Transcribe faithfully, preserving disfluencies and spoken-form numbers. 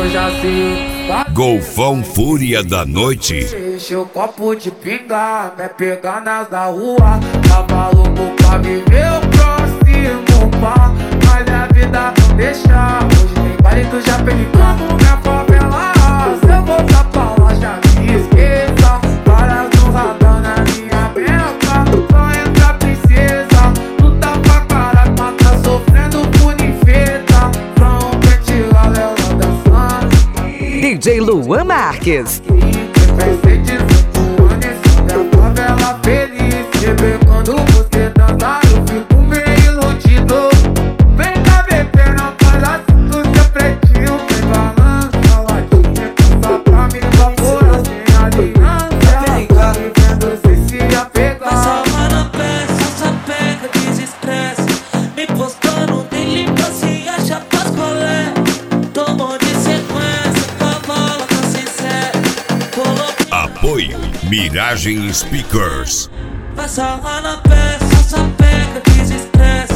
eu já sei. Golfão Fúria da Noite. Enche o copo de pinga, vai pegar nas da rua. Tava louco pra viver o próximo par, mas a vida não deixa. Hoje tem baile do Japenicano, minha favela. Se eu voltar pra lá, já me esqueça. Para do radar na minha beca, só entra princesa. Tu tá pra caralho, mas tá sofrendo punifeta. Só um pente lá, Léo dançando. D J Luan Marques. Vai ser dezoito anos, da favela feliz. Bebê, quando você dança, eu fico meio iludido. Vem cá, bebê, não faz assim do seu pretinho. Vem balança, latinha, só pra me evaporar sem aliança. Vem cá, vivendo sem se apegar. Mas salva na peça, essa pega, desestresse. Me postando, nem limpa, se acha pras colé. Tomou de sequência, cavalo tá sincero. Apoio Miragem Speakers. Passa lá na peça, essa pega, desestresse.